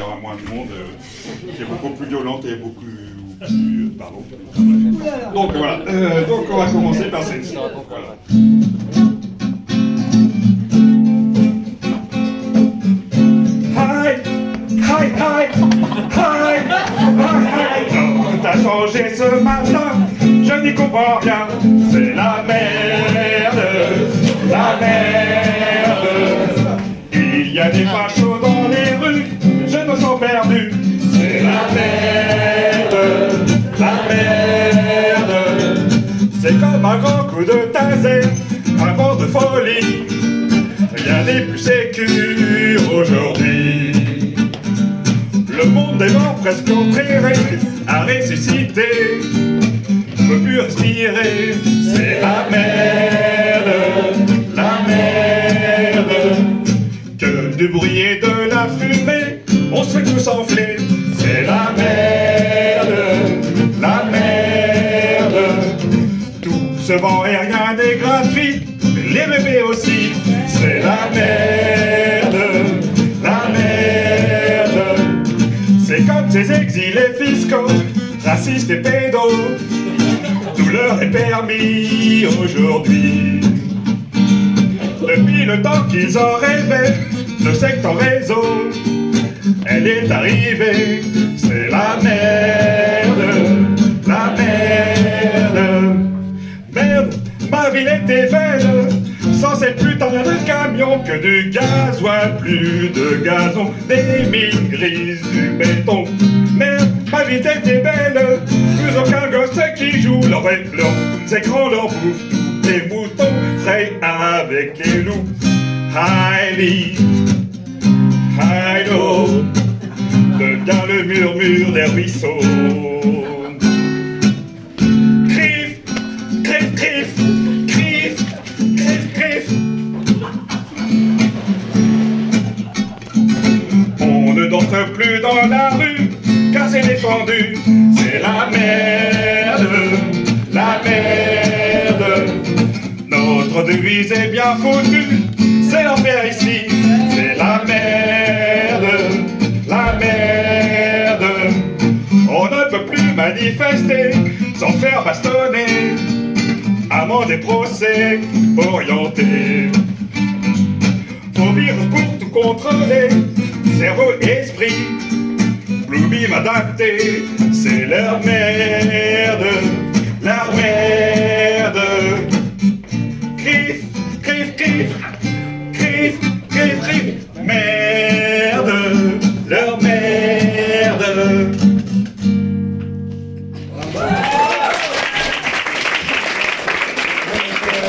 aura moins de monde, qui est beaucoup plus violente et beaucoup plus... Pardon. Donc voilà, donc on va commencer par celle-ci. Voilà. Hi, hi, hi, hi, tout a changé ce matin, je n'y comprends rien, c'est la merde, la merde. Il y a des fachos dans les rues, je me sens perdu, c'est la merde, la merde. C'est comme un grand coup de taser, un vent de folie, rien n'est plus sécure aujourd'hui. Le monde est mort, presque enterré, à ressusciter. Je peux plus respirer, c'est la merde, la merde. Que du bruit et de la fumée, on se fait tous enfler, c'est la merde, la merde. Tout ce vent et rien n'est gratuit, les bébés aussi, c'est la merde, la merde. C'est comme ces exilés fiscaux, racistes et pédos, tout leur est permis aujourd'hui. Depuis le temps qu'ils ont rêvé, le secte en réseau, elle est arrivée, c'est la merde, la merde. Merde, ma ville était belle, sans ces putains de camions, que du gasoil, plus de gazon, des mines grises, du béton. Merde, ma vie était belle, plus aucun gosse qui joue leurs écrans, leur bouffe, tous les moutons frayent avec les loups. Heidi, Heido, devient le murmure des ruisseaux. Crif, crif, crif, crif, crif, crif. On ne danse plus dans la rue, car c'est défendu, c'est la merde, la merde. Notre devise est bien foutue, c'est l'enfer ici, c'est la merde, la merde. On ne peut plus manifester sans faire bastonner, amende et procès orientés. Faut virus pour tout contrôler, cerveau et esprit, Bluebeam adapté, c'est leur merde, leur merde.